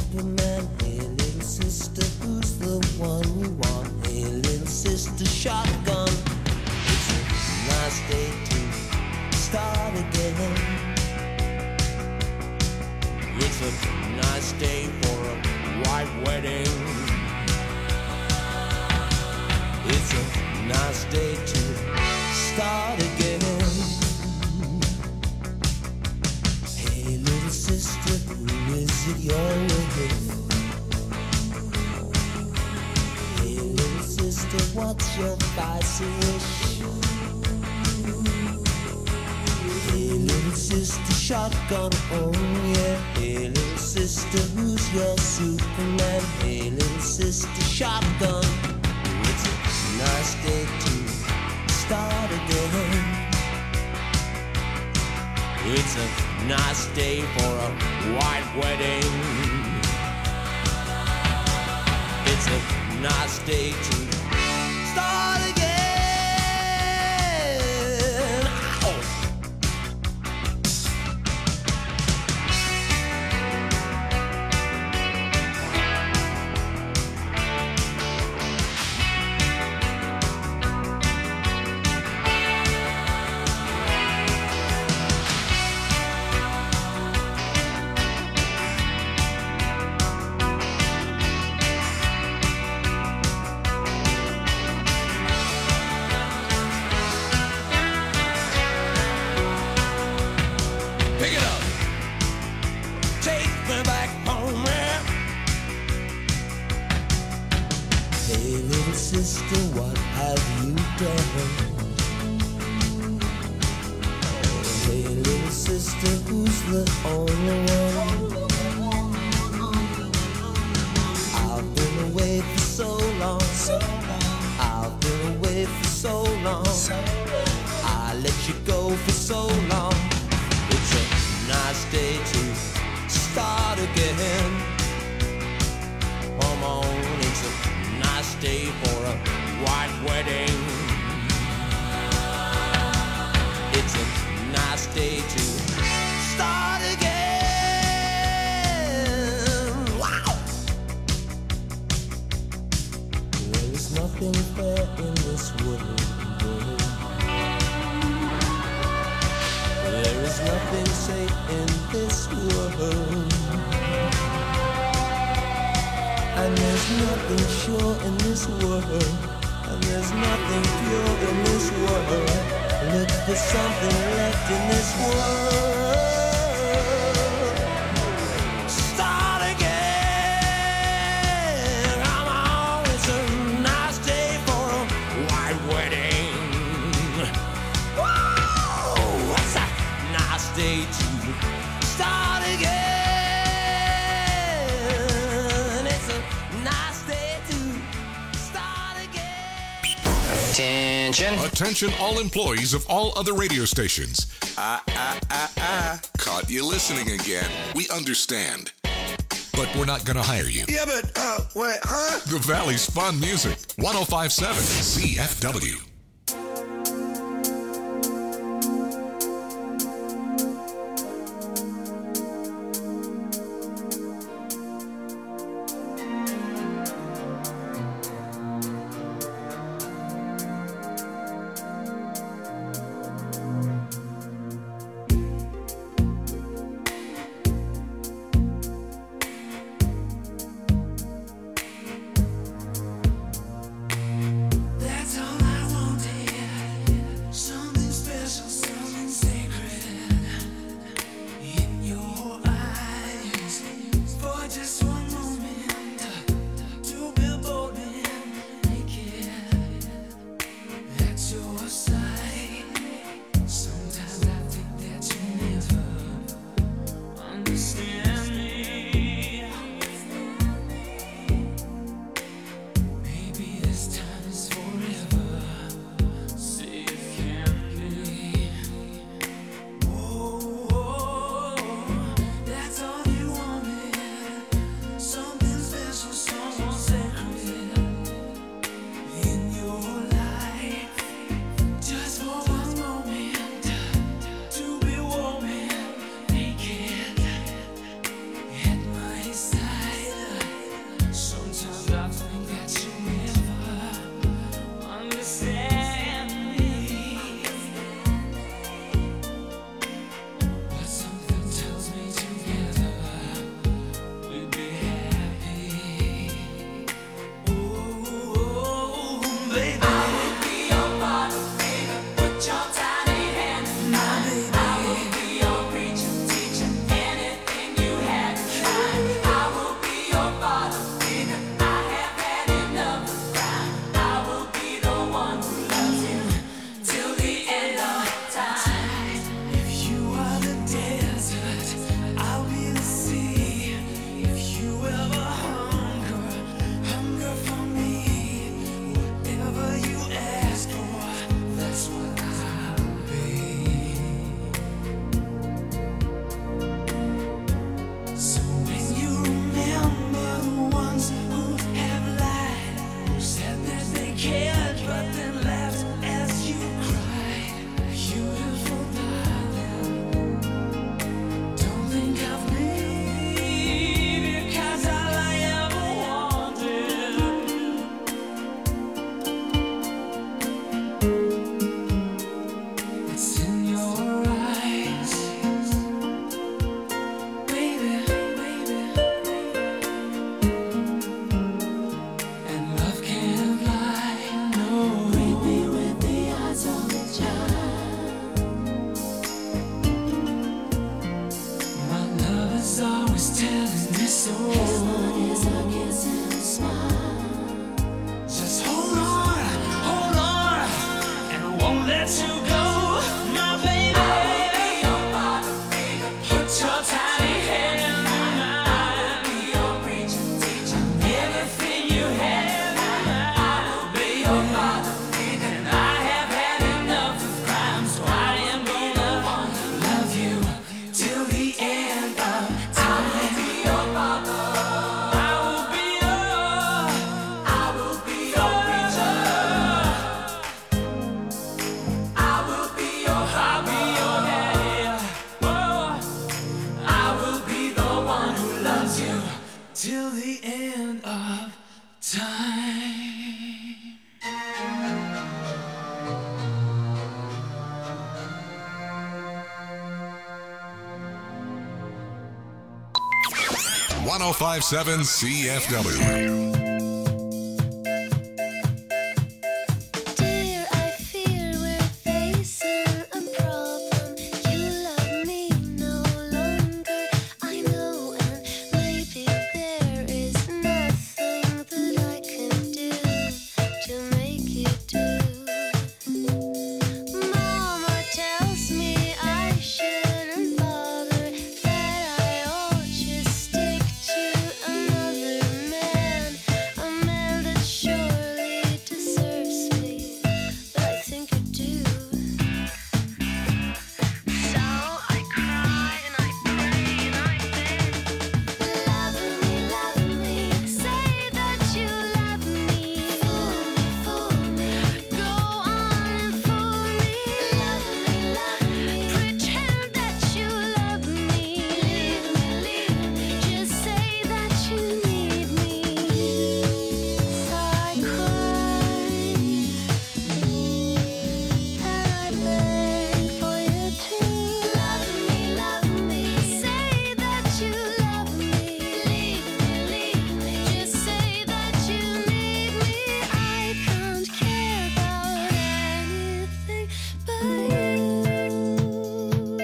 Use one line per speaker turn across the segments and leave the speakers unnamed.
Superman. Hey, little sister, who's the one you want? Hey, little sister, shotgun. It's a nice day to start again. It's a nice day for a white wedding. It's a nice day to start again. Hey, little sister, who is it you're with? Hey, little sister, what's your vice wish? Hey, little sister, shotgun, oh yeah. Hey, little sister, who's your Superman? Hey, little sister, shotgun. It's a nice day to start again. It's a nice day for a white wedding. It's a nice day to start again. Ow! Pick it up. Take me back home, man. Hey, little sister, what have you done? Hey, little sister, who's the only one? I've been away for so long. I've been away for so long. I let you go for so long. It's a nice day to start again. Come on, it's a nice day for a white wedding. It's a nice day to start again. Wow! There is nothing fair in this world. There is nothing safe in this world. And there's nothing sure in this world. And there's nothing pure in this world. Look for something left in this world. Start again. Come on, it's a nice day for a white wedding. Whoa, what's that? Nice day to start again. It's a nice day to start again.
Attention.
Attention all employees of all other radio stations. Caught you listening again. We understand. But we're not going to hire you.
Yeah, but, wait, huh?
The Valley's fun music. 105.7 CFW.
That's all I wanted. Something special, something sacred in your eyes. For just one moment, to be bold and naked at your side. Sometimes I think that you never understand me. Maybe this time is forever. See it can be. Whoa, that's all you wanted. till the end of time.
1057 CFW.
Dear, I fear we're facing a problem. You love me no longer, I know, and maybe there is nothing that I can do to make you do. Mama tells me I shouldn't bother, that I ought just stick to another man, a man that surely deserves me, but I think you do. So I cry and I pray and I beg, love me, say that you love me, fool me, go on and fool me, love me, pretend that you love me, leave me, just say that you need me. So I cry and I beg for you to love me, say that you love me, leave me, just say that you need me. I can't care about anything but you.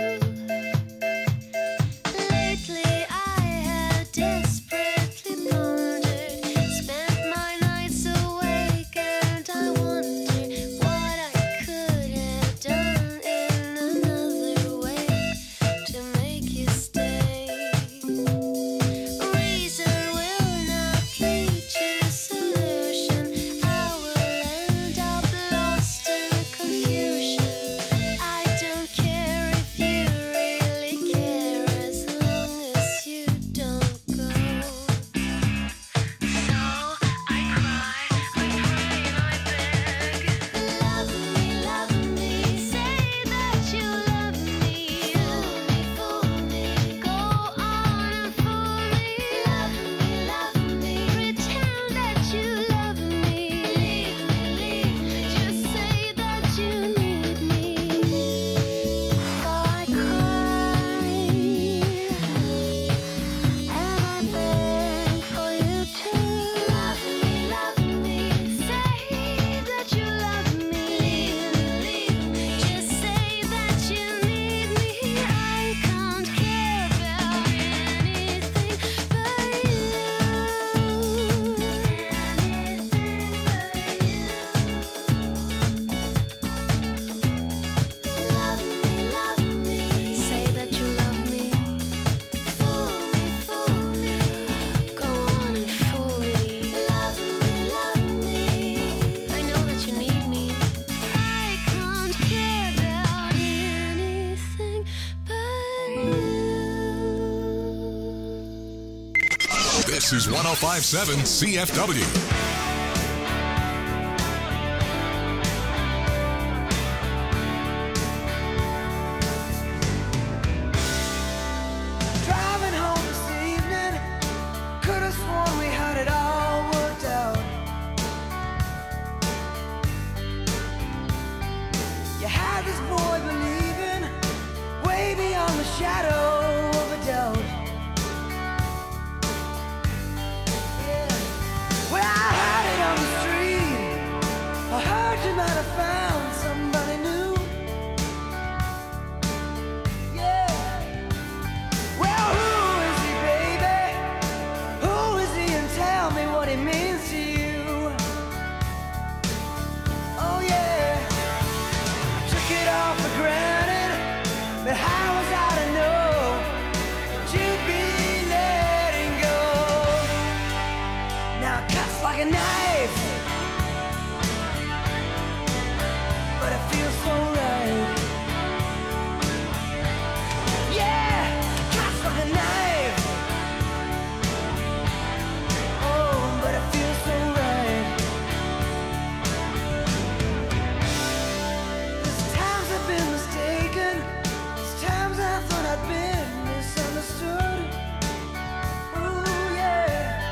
Lately I have desperately pondered, spent my nights awake, and I wonder what I could have done in another way to make you stay. Reason will not lead to solution. I will end up lost in confusion. I don't care if you really care, as long as you don't go. So I cry, I pray and I beg, love me, say that you love me, fool me, go on and fool me, love me, pretend that you love me, leave me, just say that you need me. So I cry and I beg for you to love me, say that you love me, just say that you need me. I can't care about anything but you. Love me, say that you love me, fool me, go on and fool me, love me, I know that you need me. I can't care about anything but you.
This is 1057 CFW.
Driving home this evening, could have sworn we had it all worked out. You had this boy believing, way beyond the shadow of a doubt. Yeah. Well, I heard it on the street, I heard you might have found somebody new. Yeah. Well, who is he, baby? Who is he, and tell me what he means to you? Oh yeah, I took it all for granted, but how was I to know that you'd be letting go? Now it cuts like a knife, but it feels so right. Yeah, cuts like a knife. Oh, but it feels so right. There's times I've been mistaken. There's times I thought I'd been misunderstood. Ooh, yeah.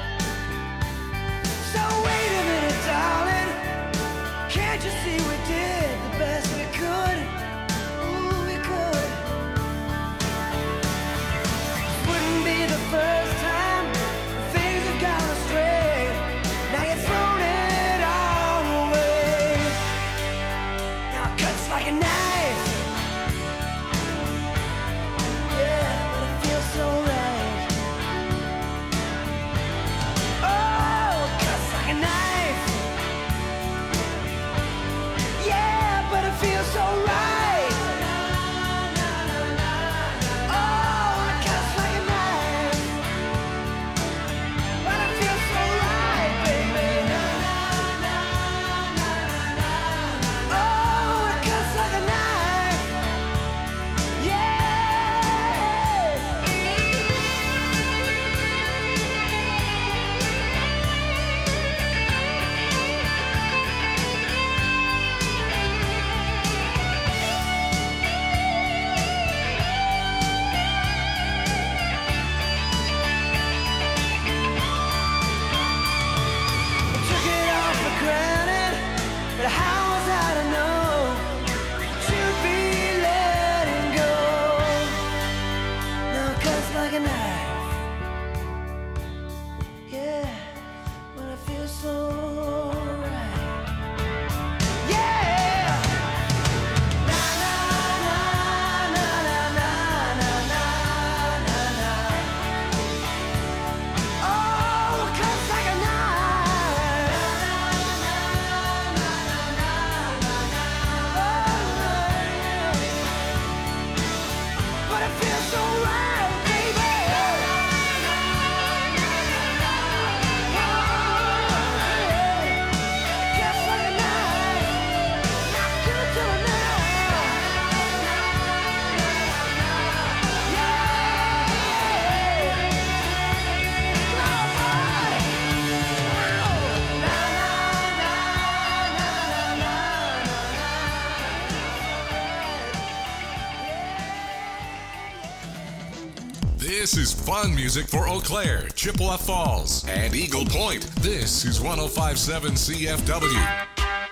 This is fun music for Eau Claire, Chippewa Falls, and Eagle Point. This is 105.7 CFW.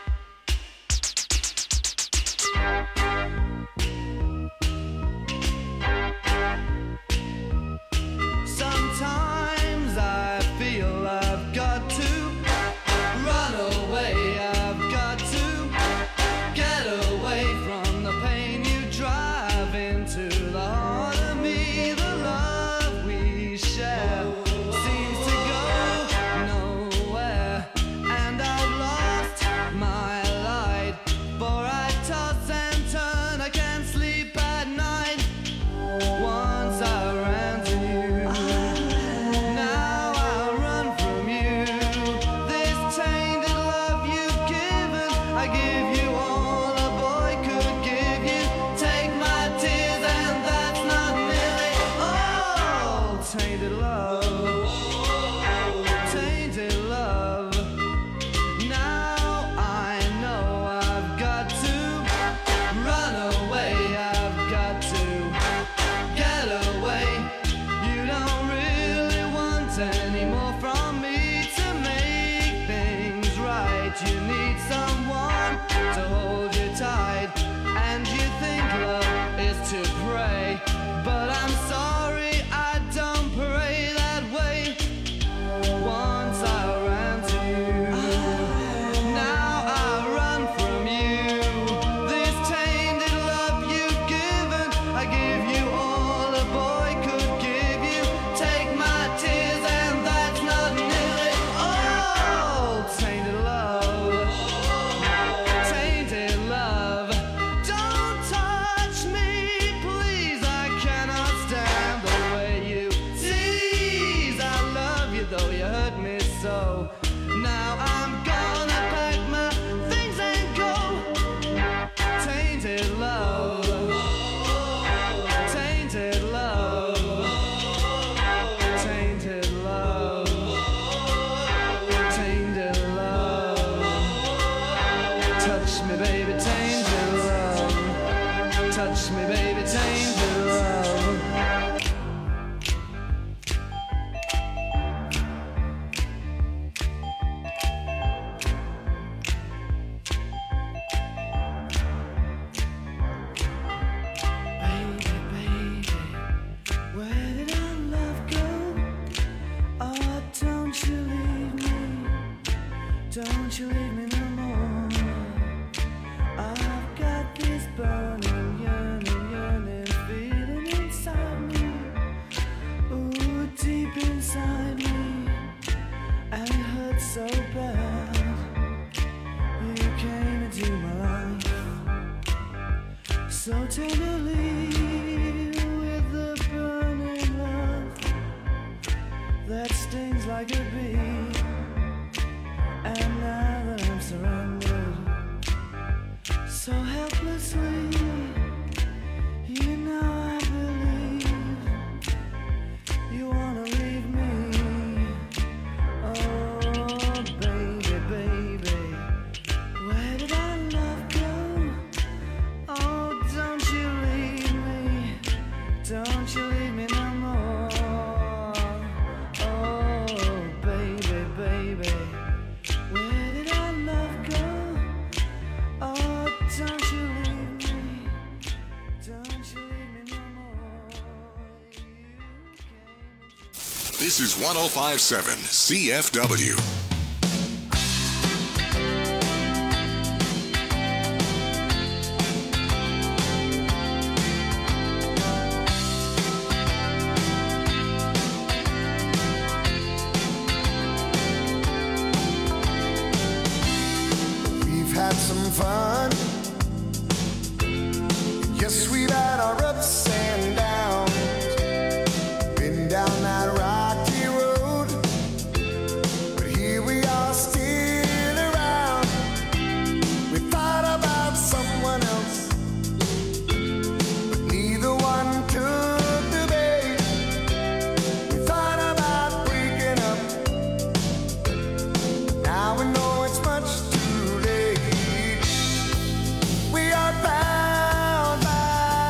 Sometimes I feel I've got to run away. I've got to get away from the pain you drive into the heart of me. The love we share seems to go nowhere, and I've lost my light. For I toss and turn, I can't sleep at night. Once I ran to you, now I run from you. This tainted love you've given, I give you all a boy could give you. Take my tears and that's not nearly all. Tainted love, tainted love. Now I know I've got to run away. I've got to get away. You don't really want any more from me to make things right. You need someone to hold you tight, and you think love is to pray. But I'm sorry, I don't pray that way. Once I ran to you, now I run from you. This tainted love you've given, I give you all a boy could give you. Take my tears and that's not nearly all. Tainted love, tainted love. Don't touch me, please. I cannot stand the way you tease. I love you though you hurt me so. Now I'm gonna pack my things and go. Tainted love, tainted love, tainted love, tainted love. Touch me, baby, tainted love. Touch me, baby, tainted love. Baby, baby, where did our love go? Oh, don't you leave me. Don't you leave me no more. I've got this burning, yearning feeling inside me. Ooh, deep inside me. And it hurts so bad. You came into my life so tenderly, with the burning love that stings like a bee. And now that I'm surrendered so helplessly, you know I believe you wanna leave me. Oh, baby, baby, where did our love go? Oh, don't you leave me. Don't you leave me no more. Oh, baby, baby, where did our love go? Oh, don't you leave me. Don't you leave me no more. You came.
This is 105.7 CFW.
We've had some fun. Yes, we've had our ups and downs. Been down that rocky road, but here we are still around. We thought about someone else, but neither one took the bait. We thought about breaking up, now we know it's much too late. We are bound by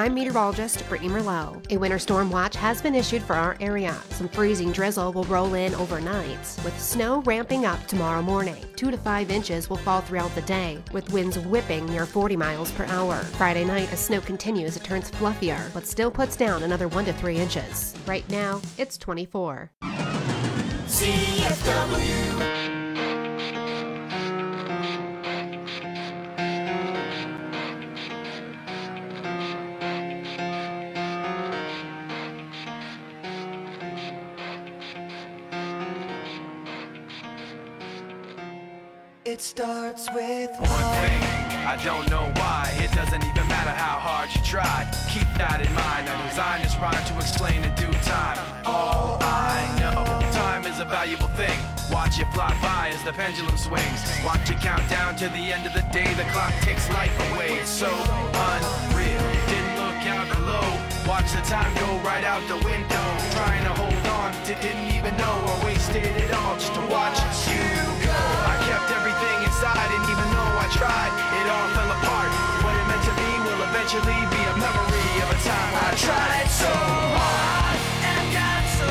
I'm meteorologist Brittany Merlot. A winter storm watch has been issued for our area. Some freezing drizzle will roll in overnight, with snow ramping up tomorrow morning. 2 to 5 inches will fall throughout the day, with winds whipping near 40 miles per hour. Friday night, as snow continues, it turns fluffier, but still puts down another 1 to 3 inches. Right now, it's 24.
CFW.
It starts with
one thing, I don't know why. It doesn't even matter how hard you try. Keep that in mind. I designed this rhyme to explain in due time. All I know, time is a valuable thing. Watch it fly by as the pendulum swings. Watch it count down to the end of the day. The clock takes life away. It's so unreal. Didn't look out below. Watch the time go right out the window. Trying to hold on, didn't even know I wasted it all just to watch you go. I kept everything inside, and even though I tried, it all fell apart. What it meant to be will eventually be a memory of a time I tried so hard and got so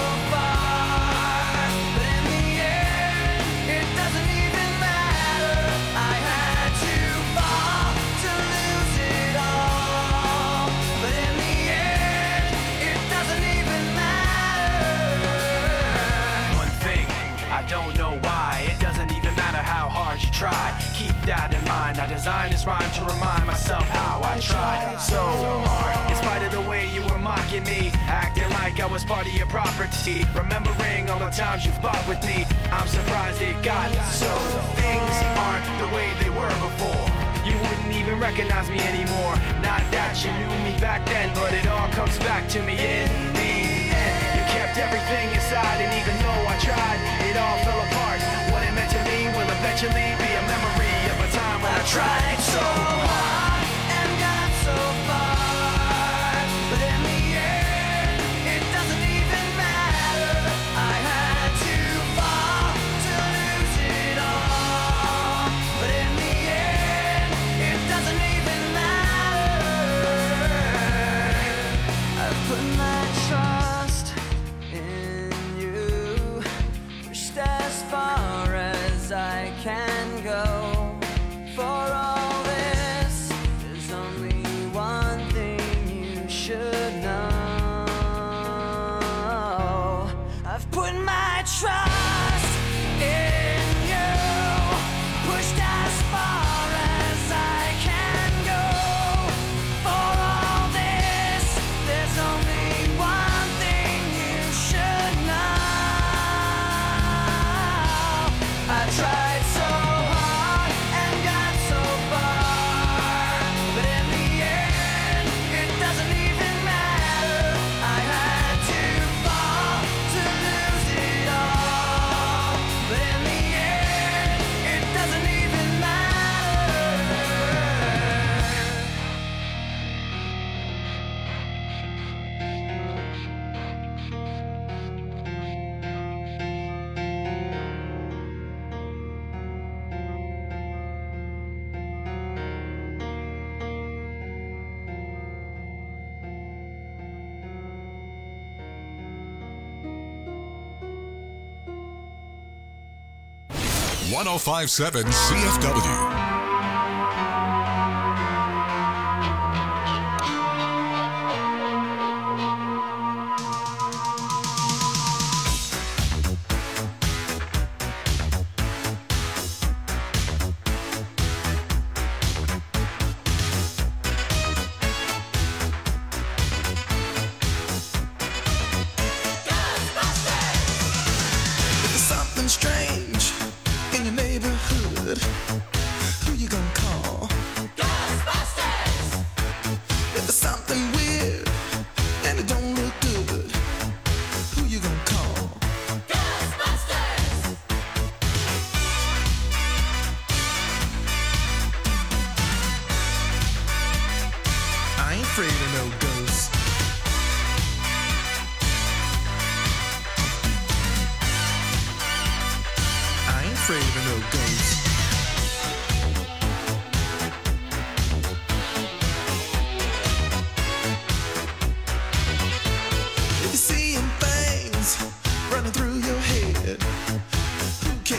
far, but in the end, it doesn't even matter. I had to fall to lose it all, but in the end, it doesn't even matter. One thing, I don't know why. It doesn't even matter how hard you try. Keep that in mind. I designed this rhyme to remind myself how I tried so hard. In spite of the way you were mocking me, acting like I was part of your property, remembering all the times you fought with me, I'm surprised it got so. Things aren't the way they were before. You wouldn't even recognize me anymore. Not that you knew me back then, but it all comes back to me in the end. You kept everything inside, and even though I tried, it all fell apart. What it meant to me will eventually be a memory of a time when I tried so hard and got so far, but in the end, it doesn't even matter. I had to fall to lose it all, but in the end, it doesn't even matter. I've put my trust in you, pushed as far as I can go. For all this, there's only one thing you should know. I've put my trust in you, pushed as far as I can go. For all this, there's only one thing you should know. I tried so hard and got so far, but in the end, it doesn't even matter. I had to fall to lose it all, but in the end, it doesn't even matter.
.1057 CFW.
If there's something strange in your neighborhood, who you gonna call? Ghostbusters! If there's something weird and it don't look good, who you gonna call? Ghostbusters! I ain't afraid of no ghosts. I ain't afraid of no ghosts.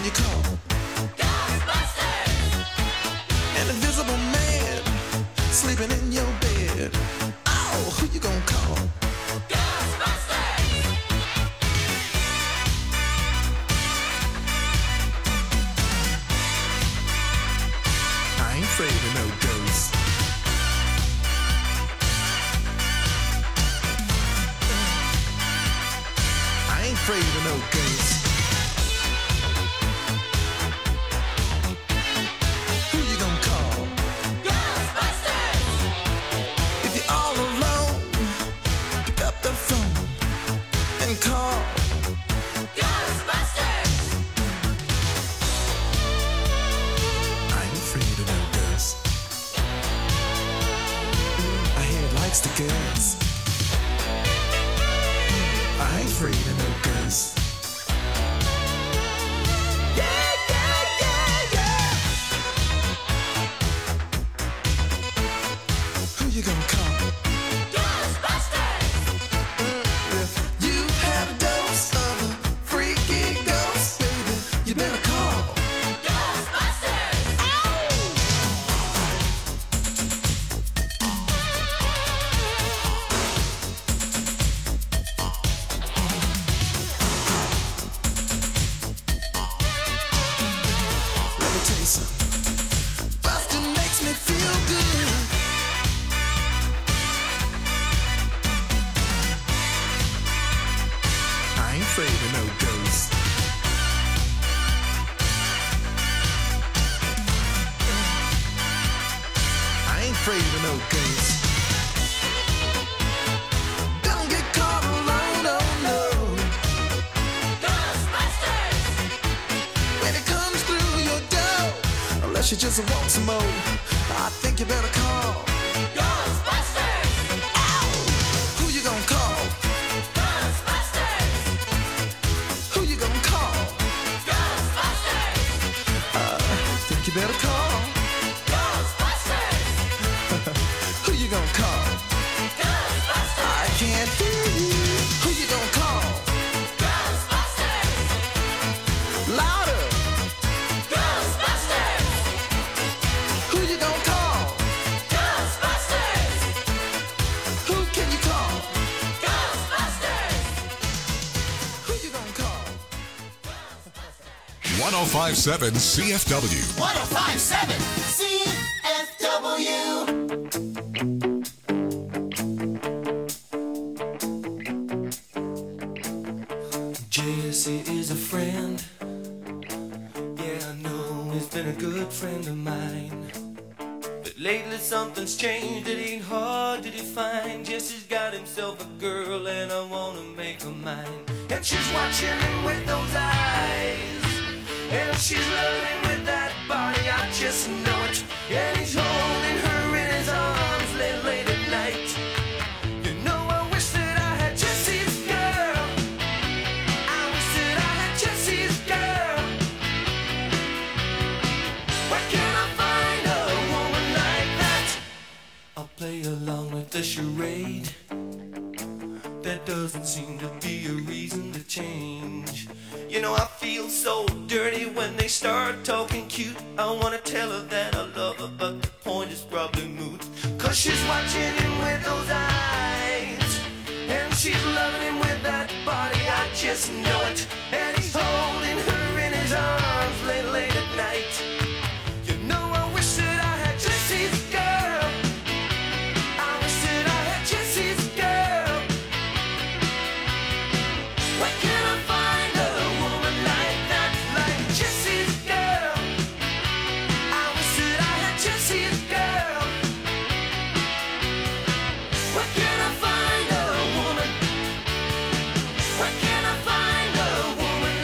you call? Ghostbusters! An invisible man sleeping in your bed. Oh, who you gonna call? Ghostbusters! I ain't afraid of no ghosts. I ain't afraid of no ghosts. Who you gonna call? Ghostbusters! If you're all alone, pick up the phone and call Ghostbusters! I ain't afraid of no ghosts. I hear it likes the girls. I ain't afraid of no ghosts. Yeah, yeah, yeah, yeah. Who you gonna call? Ghostbusters! If you had a dose of a freaky ghost, baby, you better call Ghostbusters! Let me tell you something. Bustin' makes me feel good. I ain't afraid of no ghosts. I ain't afraid of no ghosts. Don't get caught alone, no, no. Ghostbusters! When it comes through your door, unless you just want some more, I think you better call Ghostbusters! Ow! Who you gonna call? Ghostbusters! Who you gonna call? Ghostbusters! Think you better call Ghostbusters! Who you gonna call? Ghostbusters! I can't hear you. Who you gonna call? Ghostbusters! Louder! Ghostbusters! Who you gonna call? Ghostbusters! Who can you call? Ghostbusters! Who you gonna call?
1057 CFW.
1057 CFW.
Jesse is a friend. Yeah, I know he's been a good friend of mine. But lately something's changed, it ain't hard to define. Jesse's got himself a girl and I wanna make her mine. And she's watching him with those eyes, and she's loving with that body, I just know it. And he's holding her in his arms late at night. You know I wish that I had Jesse's girl. I wish that I had Jesse's girl. Where can I find a woman like that? I'll play along with the charade. There doesn't seem to be a reason to change. You know I feel so dirty when they start talking cute. I wanna tell her that I love her, but the point is probably moot. Cause she's watching him with those eyes, and she's loving him with that body, I just know it. And he's holding her in his arms late at night. You know I wish that I had Jesse's girl. I wish that I had Jesse's girl. Where can I find a woman like that, like Jesse's girl? I wish that I had Jesse's girl. Where can I find a woman? Where can I find a woman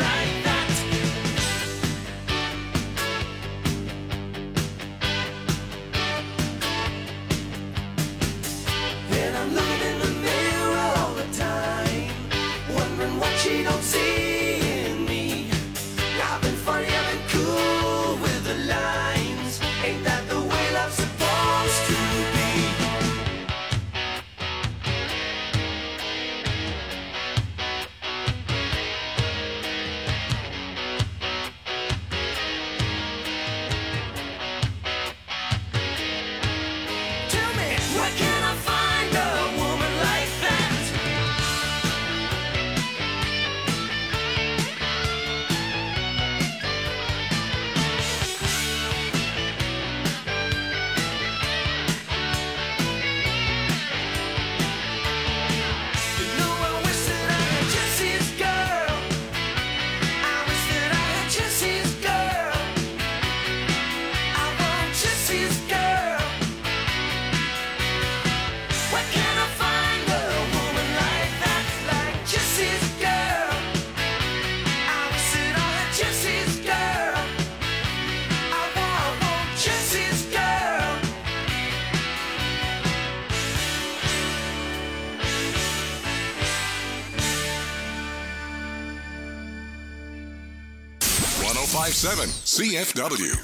1057 CFW.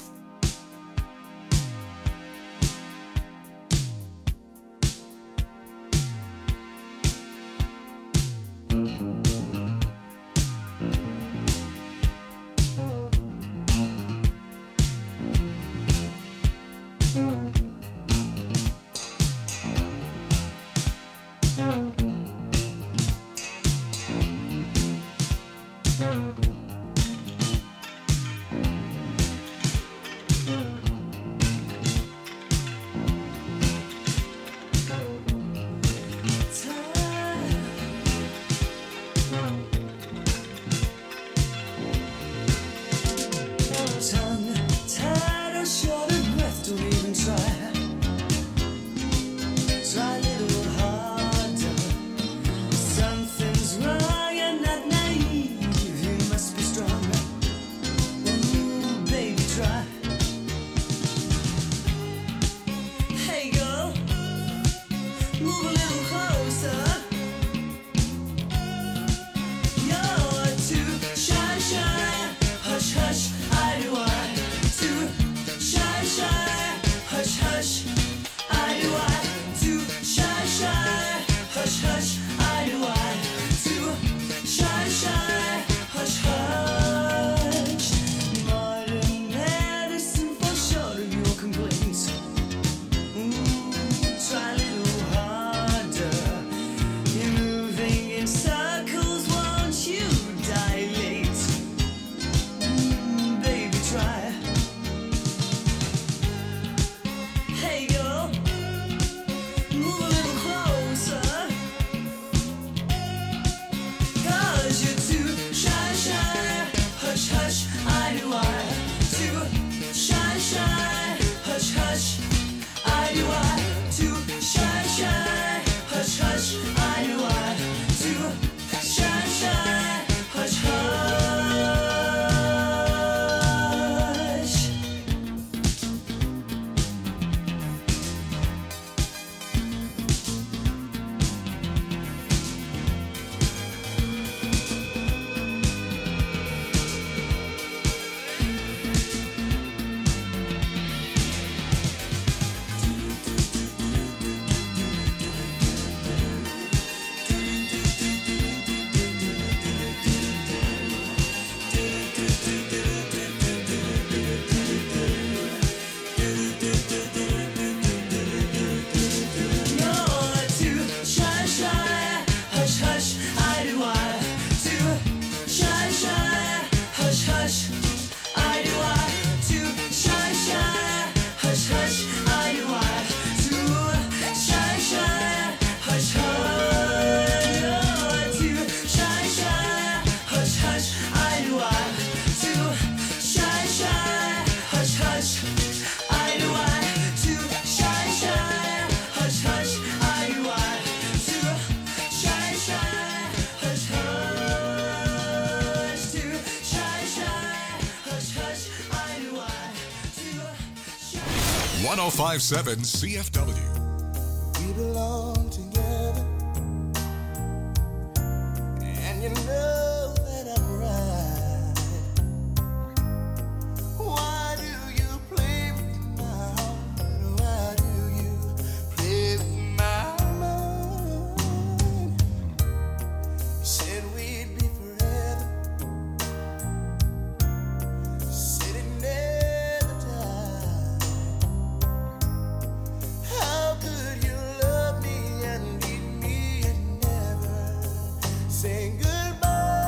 .1057 CFW.
We belong together, and you know that I'm right. Why do you play with my heart? Why do you play with my mind? You said we'd be forever, said it never died. How could you love me and leave me and never say goodbye?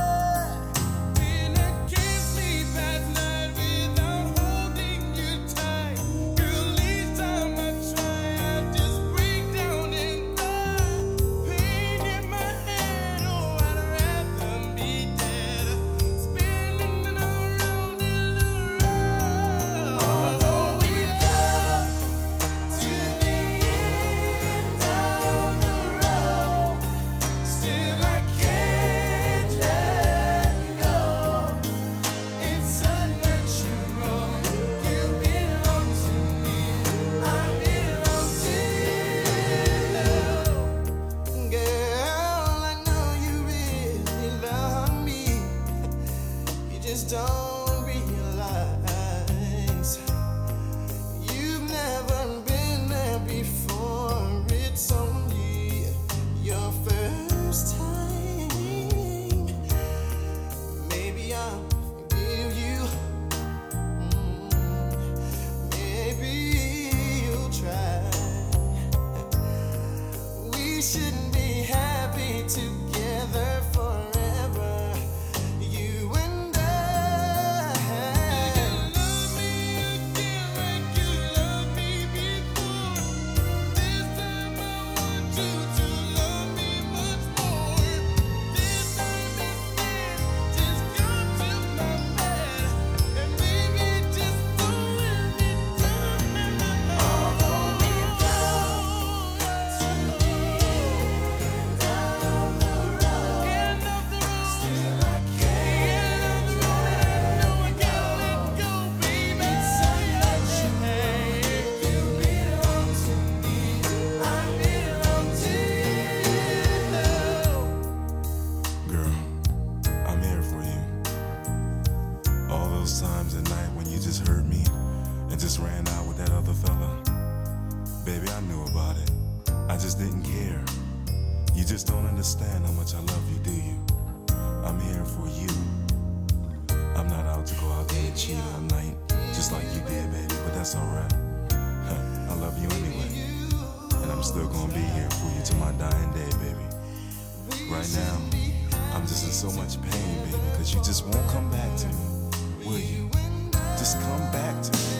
you just heard me and just ran out with that other fella. Baby, I knew about it. I just didn't care. You just don't understand how much I love you, do you? I'm here for you. I'm not out to go out there and cheat all night, just like you did, baby, but that's alright. I love you anyway, and I'm still gonna be here for you till my dying day, baby. Right now, I'm just in so much pain, baby, because you just won't come back to me, will you? Just come back to me.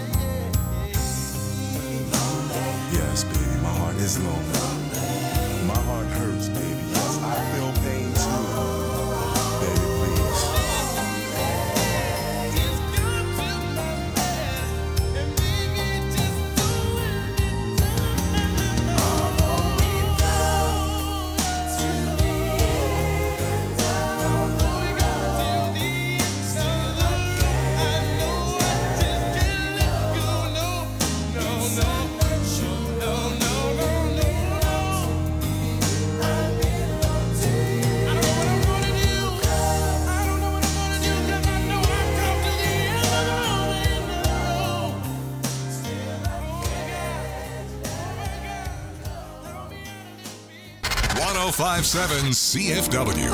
Yes, baby, my heart is lonely. My heart hurts, baby. Yes, I feel pain too. Baby, please.
.057 CFW.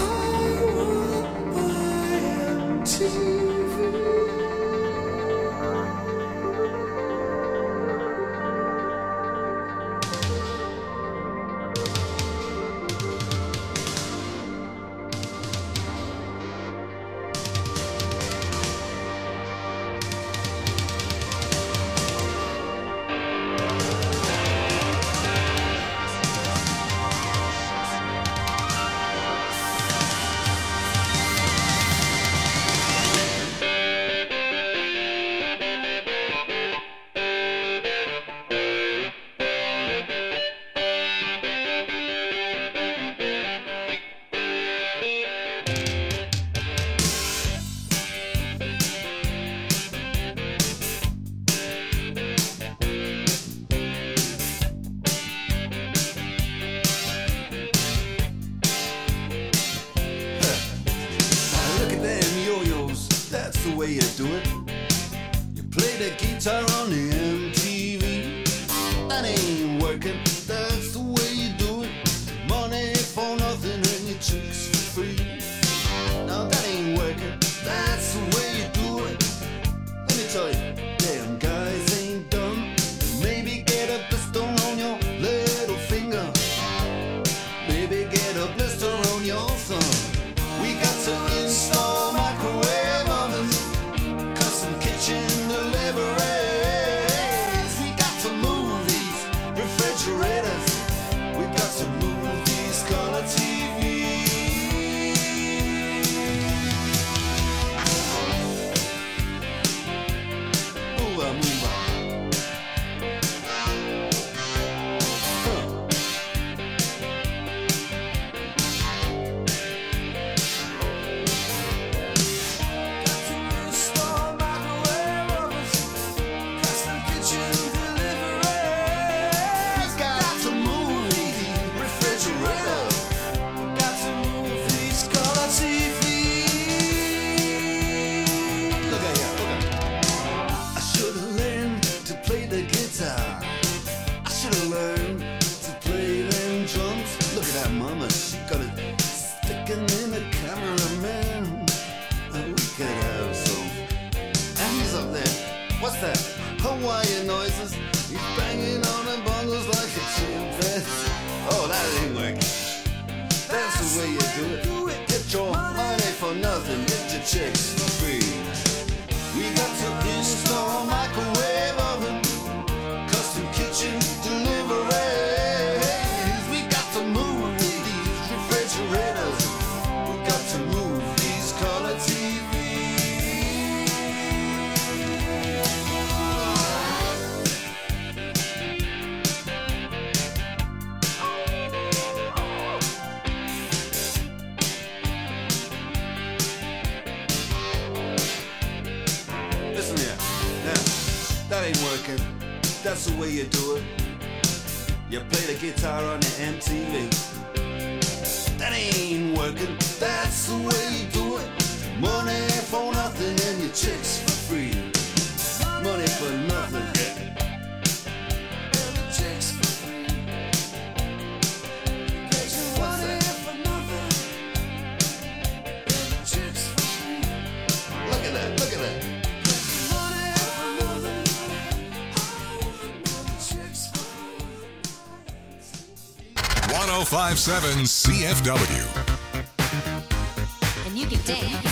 1057 CFW.
And you can dance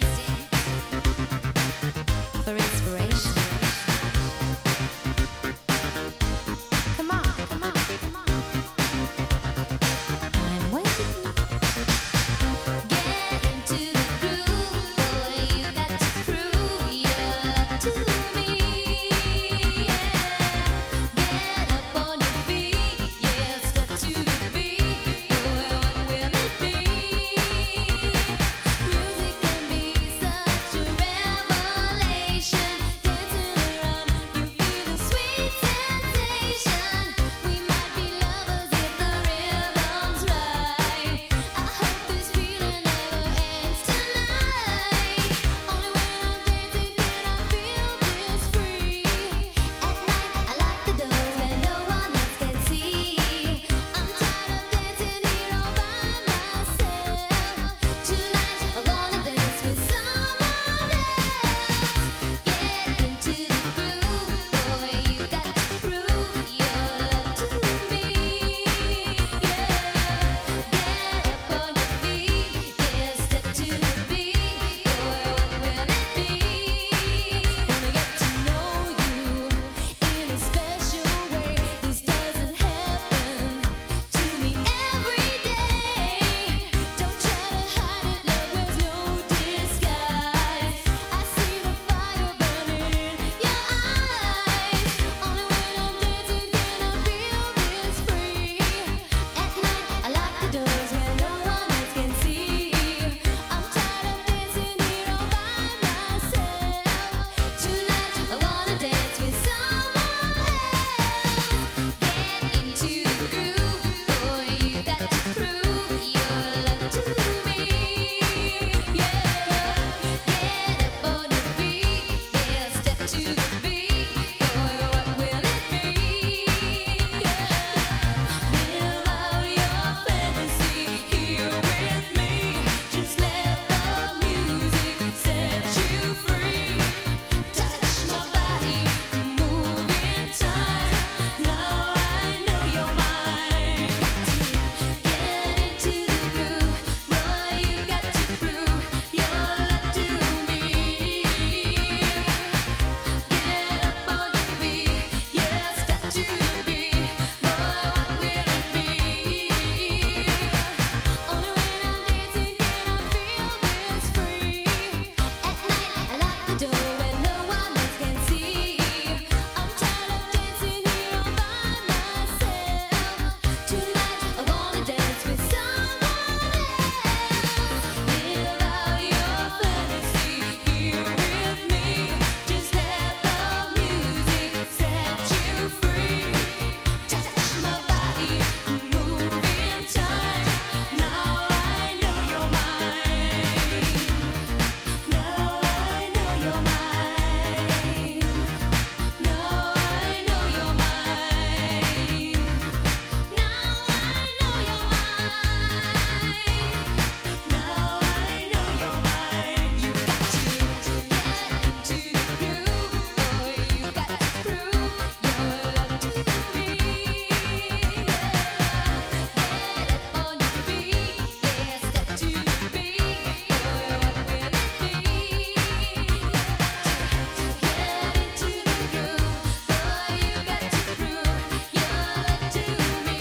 for inspiration. Come on, come on, come on. I'm waiting. Get into the groove, boy. You got to prove your love to me. Get up on your feet, yeah, step to the beat. Boy, what will it be? Music can be such a revelation. Dancing around, you feel the sweet sensation. We might be lovers if the rhythm's right. I hope this feeling never ends tonight. Only when I'm dancing can I feel this free. At night, I lock the doors where no one else can see. I'm tired of dancing here all by myself. Tonight, I wanna dance with someone else. Get into the groove, boy. You got to prove your love to me. Get up on your feet, yeah, step to the beat. Boy, what will it be? Wanna get to know you in a special way. This doesn't happen to me every day. Don't try to hide it, love wears no disguise. I see the fire burning in your eyes. Only when I'm dancing can I feel this free. At night, I lock the doors where no one else can see. I'm tired of dancing here all by myself. Tonight, I wanna dance with someone else. Get into the groove, boy. You got to prove your love to me. Yeah, get up on your feet, yeah, step to the beat. Boy, what will it be? Live out your fantasy here with me. Just let the music set you free. Touch my body, move in time. Now I know you're mine. Get into the groove, boy. You got to prove your love to me. Get up on your feet, yeah, step to the beat. Boy, what will it be? Only when I'm dancing can I feel this free. At night, I lock the door where no one else can see. I'm tired of dancing here all by myself. Tonight, I wanna dance with someone else. Live out your fantasy here with me. Just let the music set you free. Touch my body, move in time. Now I know you're mine. Now I know you're mine. Now I know you're mine. Now I know you're mine. Now I know you're mine. You got to get into the groove, boy. You got to prove your love to me. Get up on your feet, yeah, step to the beat. Boy, what will it be? Get into the groove, boy. You got to prove your love to me.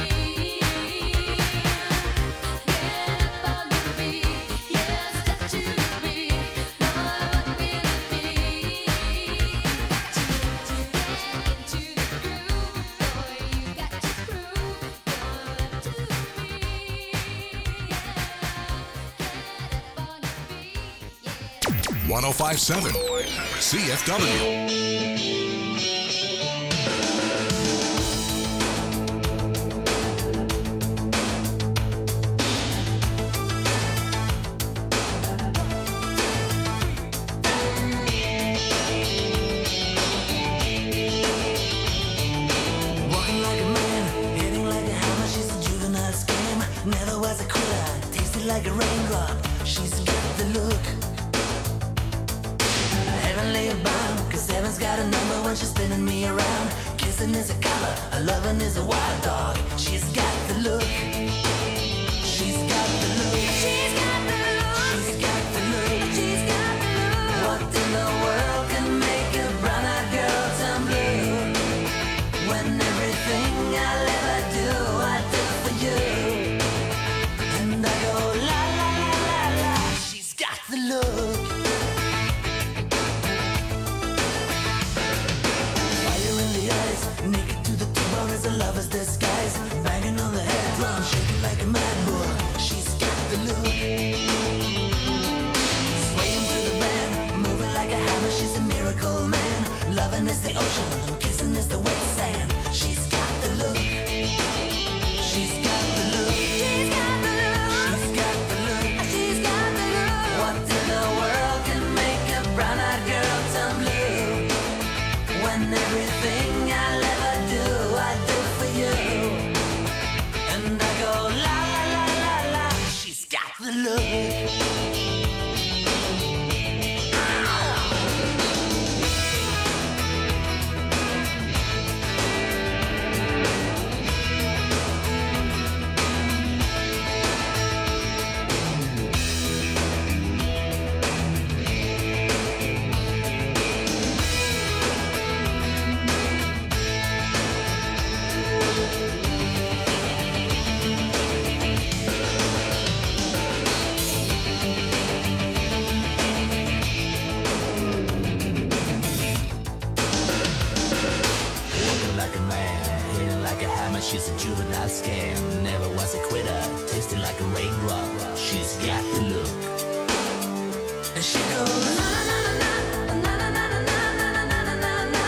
Get up on your feet, yeah, step to the beat. Boy, what will it be? Get into the groove, boy. You got to prove your love to me. Get up on your feet, yeah.
1057 CFW.
Walking like a man, hitting like a hammer. She's a juvenile scam. Never was a quitter, tasted like a raindrop. She's got the look. Heavenly bound, 'cause heaven's got a number when she's spinning me around. Kissing is a color, a loving is a wild dog. She's got the look. got the look. She's got the look. She's got the look. She's got the look. What in the world can make a brown-eyed girl turn blue? When everything I'll ever do, I do for you. And I go la la la la la. She's got the look. Fire in the eyes, naked to the bone as a lover's disguise. Banging on the head drum, shaking like a mad bull. She's got the look. Swaying through the band, moving like a hammer. She's a miracle man. Loving is the ocean, kissing is the wet sand. She's got the look. She's got the look. She's got the look. She's got the look. She's got the look. What in the world can make a brown-eyed girl turn blue? When everything I'll ever do, I do for you. And I go la la la la la. She's got the look. Walking like a man, hitting like a hammer. She's a juvenile scam. Never was a quitter, tasting like a raindrop. She's got the look. And she goes na na na na na na na na na na na na na na.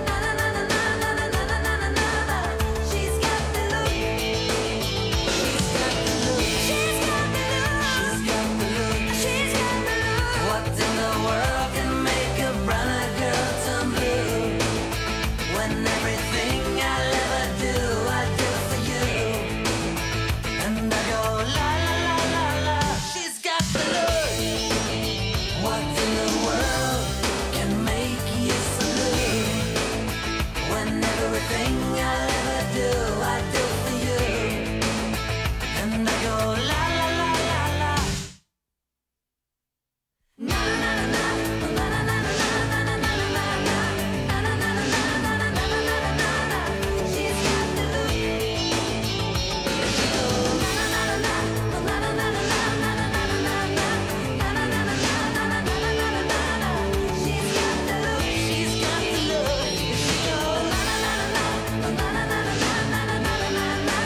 She's got the look. She's got the look. She's got the look. She's got the look. She's got the look. What in the world can make a brown-eyed girl turn blue? When everything I'll ever do, I do for you. And I go la la la la la. She's got the look. What in the world can make you so blue? When everything I'll ever do, I do for you. And I go la la la la la. Na na na na na na na na na na na na na. She's got the look. She goes na na na na na na na na na na na na na. She's got the look. She's got the look. She goes na na na na na na na na na na na na na na.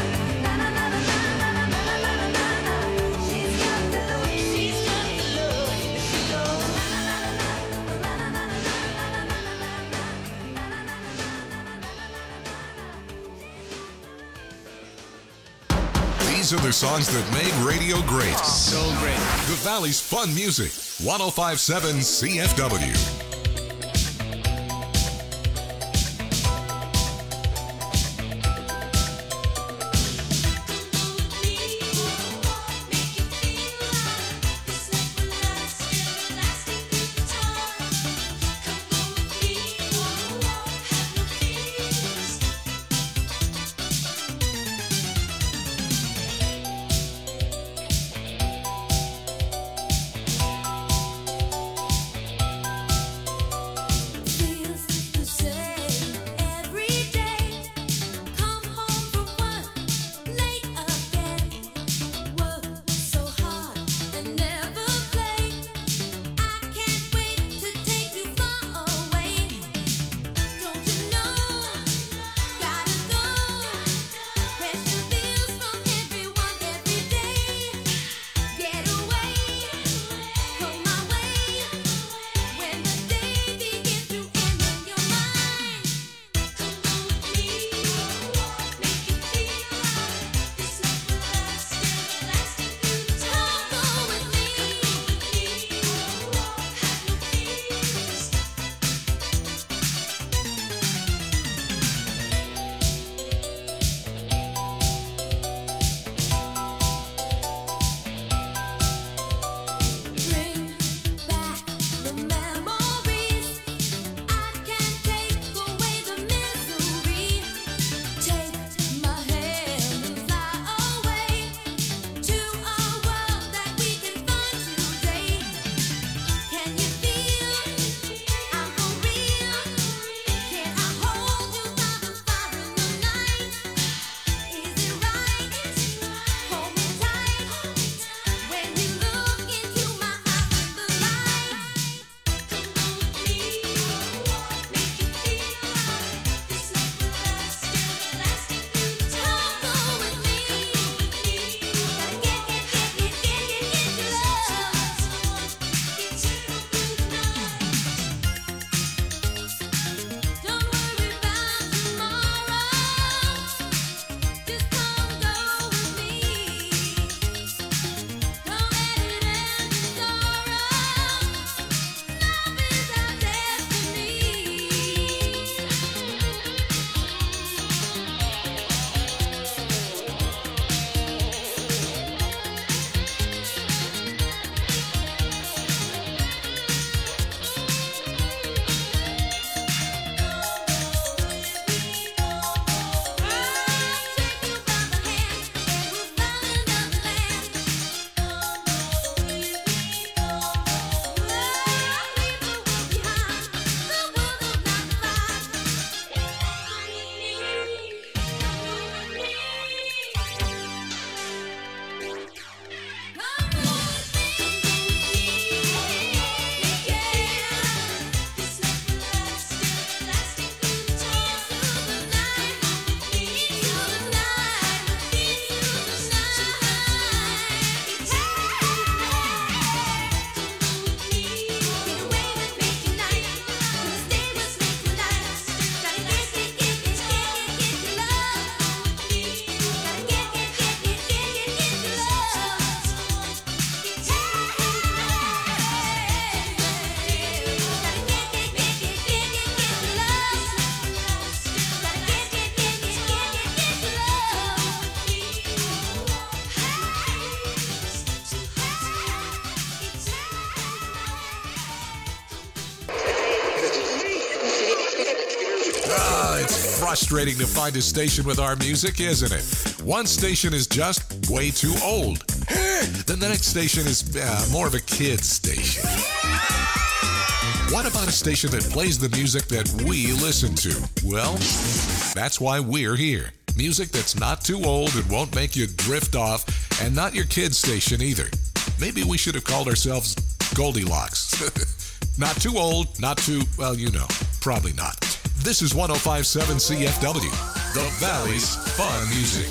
She's got the look. She's got the look. She goes na na na na na na na na na.
These are the songs that made radio great.
So great.
The Valley's fun music. 1057 CFW. It's frustrating to find a station with our music, isn't it? One station is just way too old. Then the next station is more of a kid's station. What about a station that plays the music that we listen to? Well, that's why we're here. Music that's not too old and won't make you drift off, and not your kid's station either. Maybe we should have called ourselves Goldilocks. Not too old, not too, well, you know, probably not. This is 105.7 CFW, the Valley's fun music.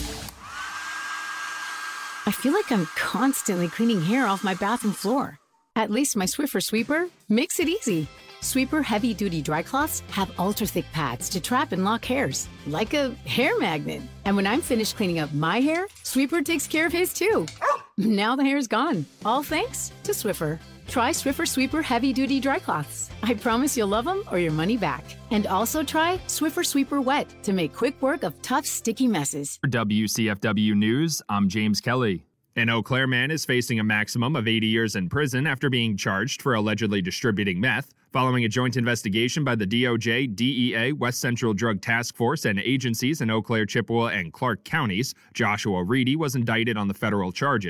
I feel like I'm constantly cleaning hair off my bathroom floor. At least my Swiffer Sweeper makes it easy. Sweeper heavy-duty dry cloths have ultra-thick pads to trap and lock hairs, like a hair magnet. And when I'm finished cleaning up my hair, Sweeper takes care of his too. Now the hair's gone, all thanks to Swiffer. Try Swiffer Sweeper heavy-duty dry cloths. I promise you'll love them or your money back. And also try Swiffer Sweeper Wet to make quick work of tough, sticky messes.
For WCFW News, I'm James Kelly. An Eau Claire man is facing a maximum of 80 years in prison after being charged for allegedly distributing meth. Following a joint investigation by the DOJ, DEA, West Central Drug Task Force, and agencies in Eau Claire, Chippewa, and Clark counties, Joshua Reedy was indicted on the federal charges.